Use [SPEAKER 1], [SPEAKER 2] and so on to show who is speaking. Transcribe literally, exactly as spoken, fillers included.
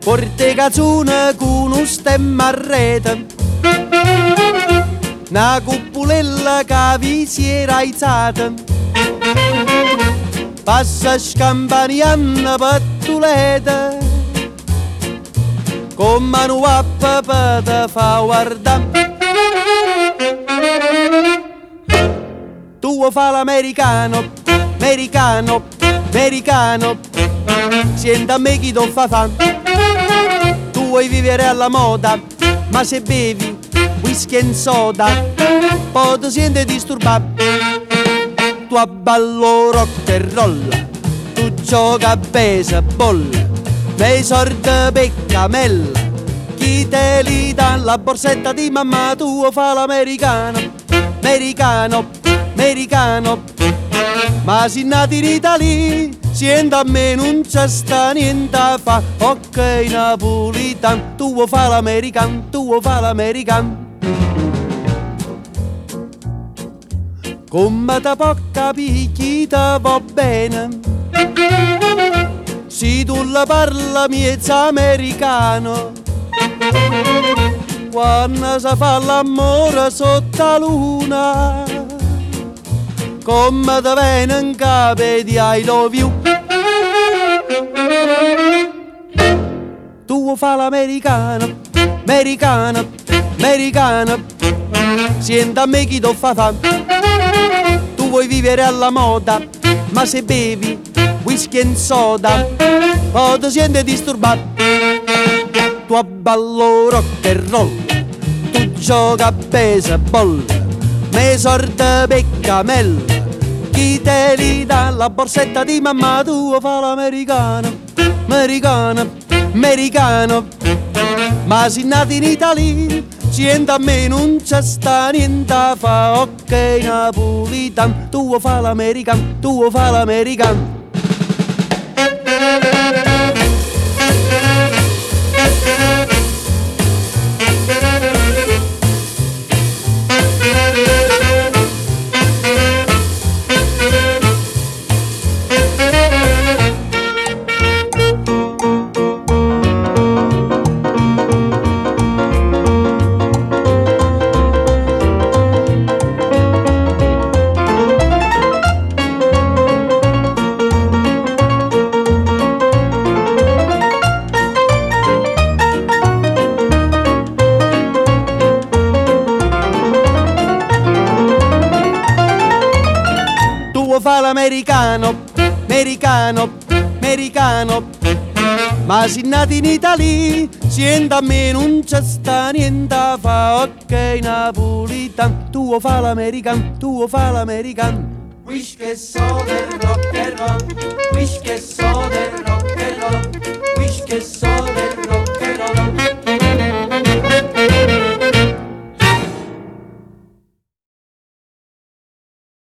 [SPEAKER 1] Forte canzone con un stemma a rete, una cuppulella che vi si era alzata, passa scampanianna pattuleta, con mano a papà te fa guardare. Tu vuoi fare l'americano, americano, americano, senta a me chi ti fa fare. Tu vuoi vivere alla moda, ma se bevi whisky e soda, poi ti senti disturbato. Tu abballo rock and roll, tu gioca a baseball, nei sordi peccamella, chi te li dà la borsetta di mamma. Tu vuoi fare l'americano, americano, americano, ma si nati in Italia, siendo a me non c'è sta niente a fa. Ok napolitan, tu vuoi fare l'americano, tu vuoi fare l'americano. Come te può capire chi te va bene, se tu la parla miezza americano, quando si fa l'amore sotto la luna, come te viene in capo di I love you. Tu vuoi fare l'americano, americano, americano, senta a me chi ti fa fare. Tu vuoi vivere alla moda, ma se bevi whisky e soda, poi ti senti disturbato. Tu abballo rock and roll, tu gioca a baseball, me sorte peccamella, chi te li dà la borsetta di mamma. Tu vuoi fare l'americano, americano, americano, ma si nati in Italia, siendo a me non c'è sta niente a fa. Ok napolitan, tu vuoi fare l'americano, tu vuoi fare l'americano. Fa l'americano, americano, americano, ma si nati in Italia, siendo a me non c'è sta niente a fa. Ok napolitan, tu vuoi fa l'americano, tu vuoi fa l'americano. Wish che so del rock and roll, wish che so del rock and roll, wish che so del rock